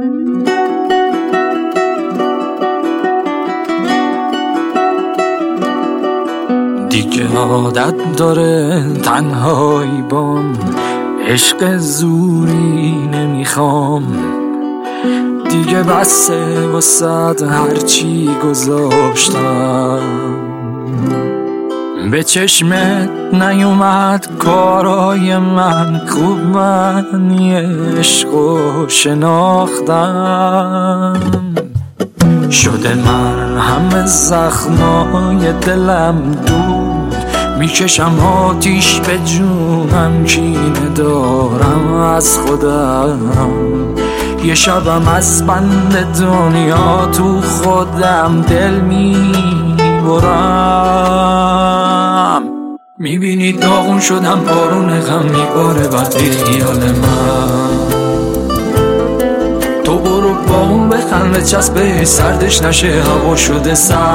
دیگه عادت داره تنهایی بام، عشق زوری نمیخوام دیگه، بسه واسد هرچی گذاشتم. به چشمت نیومد کارای من، خوب من عشقو شناختم. شده من همه زخمای دلم دود، میکشم آتیش به جونم، کینه دارم از خودم. یه شبم از بند دنیا تو خودم دل میبرم. میبینی داغون شدم، بارون غم میباره وقتی خیال من. تو برو با اون بخند، به چسبه سردش نشه هوا شده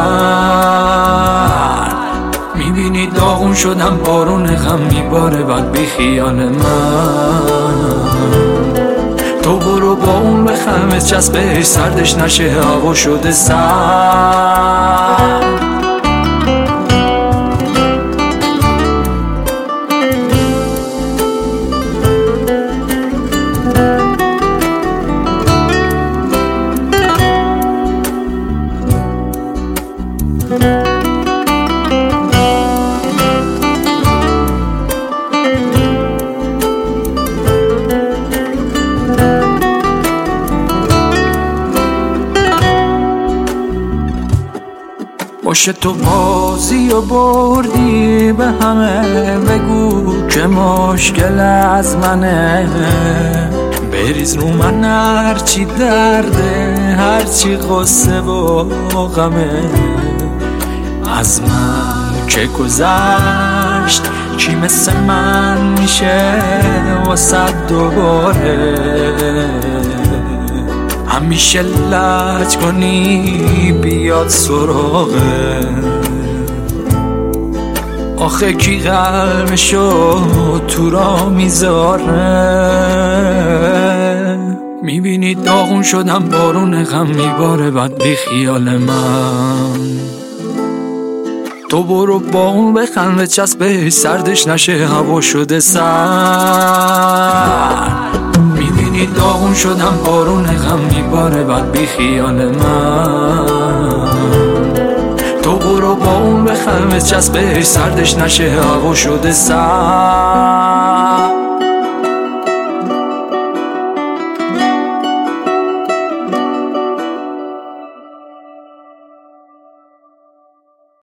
سرد. میبینی داغون شدم، بارون غم میباره بعد بی خیال من. تو برو با اون بخند، به چسبه سردش نشه هوا شده سرد. باشه تو بازی و بردی، به همه بگو که مشکل از منه. بریز رو من هرچی درده، هرچی غصه و غمه. از من که گذشت کی مثل من میشه واسد دوباره. همیشه لج کنی بیاد سراغه، آخه کی قلبشو تو را میذاره. میبینی داغون شدم، بارون غم میباره بعد بی خیال من. تو برو با اون بخند، به چسبه سردش نشه هوا شده سرد. میبینی داغون شدم، بارون غم میباره بعد بی خیال من. تو برو با اون بخند، به چسبه سردش نشه هوا شده سرد.